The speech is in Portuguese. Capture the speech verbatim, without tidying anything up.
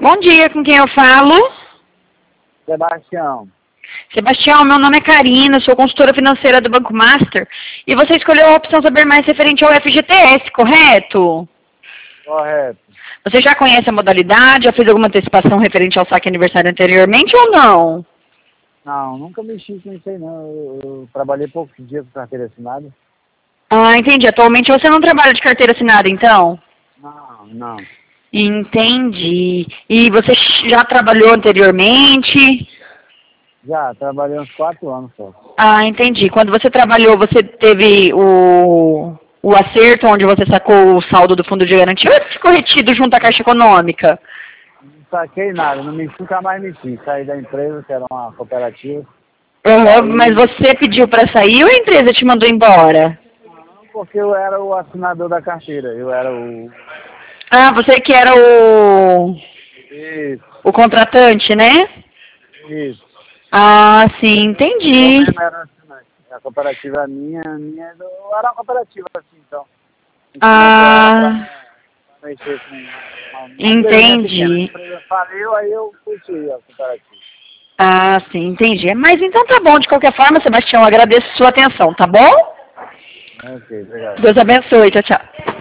Bom dia, com quem eu falo? Sebastião. Sebastião, meu nome é Karina, sou consultora financeira do Banco Master e você escolheu a opção saber mais referente ao F G T S, correto? Correto. Você já conhece a modalidade, já fez alguma antecipação referente ao saque aniversário anteriormente ou não? Não, nunca mexi com isso aí não. Eu, eu trabalhei poucos dias com carteira assinada. Ah, entendi. Atualmente você não trabalha de carteira assinada, então? Não, não. Entendi. E você já trabalhou anteriormente? Já, trabalhei uns quatro anos só. Ah, entendi. Quando você trabalhou, você teve o, o acerto onde você sacou o saldo do fundo de garantia ou ficou retido junto à Caixa Econômica? Não saquei nada, não mexi, nunca mais mexi. Saí da empresa, que era uma cooperativa. Uhum, Aí, mas você pediu para sair ou a empresa te mandou embora? não, porque eu era o assinador da carteira. Eu era o... Ah, você que era o, Isso, o contratante, né? isso. Ah, sim, Eu entendi. mesmo era assinante. A cooperativa minha, a minha eu era uma cooperativa assim, então. A gente montou ela pra, Ah, pra mexer com uma, uma empresa pequena. A entendi. empresa faliu, aí eu puxei a cooperativa. Ah, sim, entendi. Mas então tá bom, de qualquer forma, Sebastião, agradeço sua atenção, tá bom? Ok, obrigado. Deus abençoe, tchau, tchau.